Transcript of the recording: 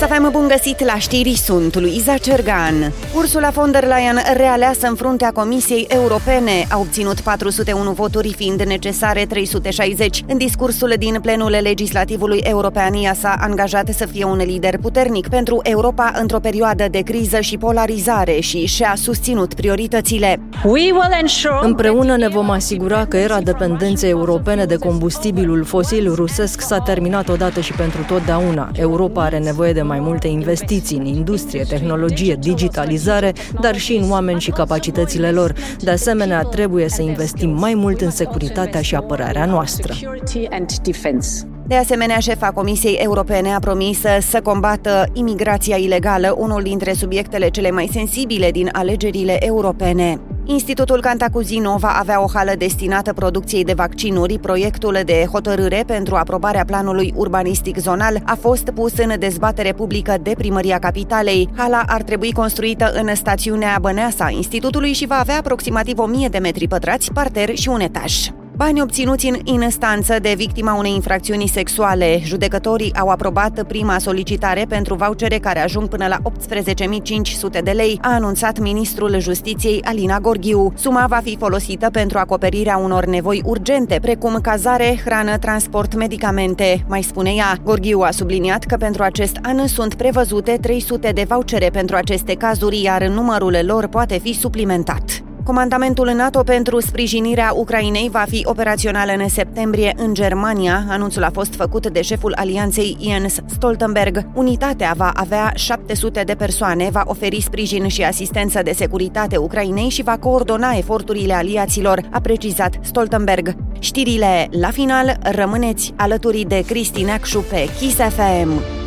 Să avem bun găsit la știri, sunt Luiza Cergan. Ursula von der Leyen, realeasă în fruntea Comisiei Europene, a obținut 401 voturi, fiind necesare 360. În discursul din plenul legislativului european, ea s-a angajat să fie un lider puternic pentru Europa într-o perioadă de criză și polarizare și și-a susținut prioritățile. Împreună ne vom asigura că era dependenței europene de combustibilul fosil rusesc s-a terminat odată și pentru totdeauna. Europa are nevoie de mai multe investiții în industrie, tehnologie, digitalizare, dar și în oameni și capacitățile lor. De asemenea, trebuie să investim mai mult în securitatea și apărarea noastră. De asemenea, șefa Comisiei Europene a promis să combată imigrația ilegală, unul dintre subiectele cele mai sensibile din alegerile europene. Institutul Cantacuzino va avea o hală destinată producției de vaccinuri. Proiectul de hotărâre pentru aprobarea planului urbanistic zonal a fost pus în dezbatere publică de Primăria Capitalei. Hala ar trebui construită în stațiunea Băneasa a institutului și va avea aproximativ 1000 de metri pătrați, parter și un etaj. Bani obținuți în instanță de victima unei infracțiuni sexuale. Judecătorii au aprobat prima solicitare pentru vouchere care ajung până la 18.500 de lei, a anunțat ministrul Justiției Alina Gorghiu. Suma va fi folosită pentru acoperirea unor nevoi urgente, precum cazare, hrană, transport, medicamente, mai spune ea. Gorghiu a subliniat că pentru acest an sunt prevăzute 300 de vouchere pentru aceste cazuri, iar numărul lor poate fi suplimentat. Comandamentul NATO pentru sprijinirea Ucrainei va fi operațional în septembrie în Germania. Anunțul a fost făcut de șeful alianței Jens Stoltenberg. Unitatea va avea 700 de persoane, va oferi sprijin și asistență de securitate Ucrainei și va coordona eforturile aliaților, a precizat Stoltenberg. Știrile la final, rămâneți alături de Cristi Neacșu pe Kiss FM.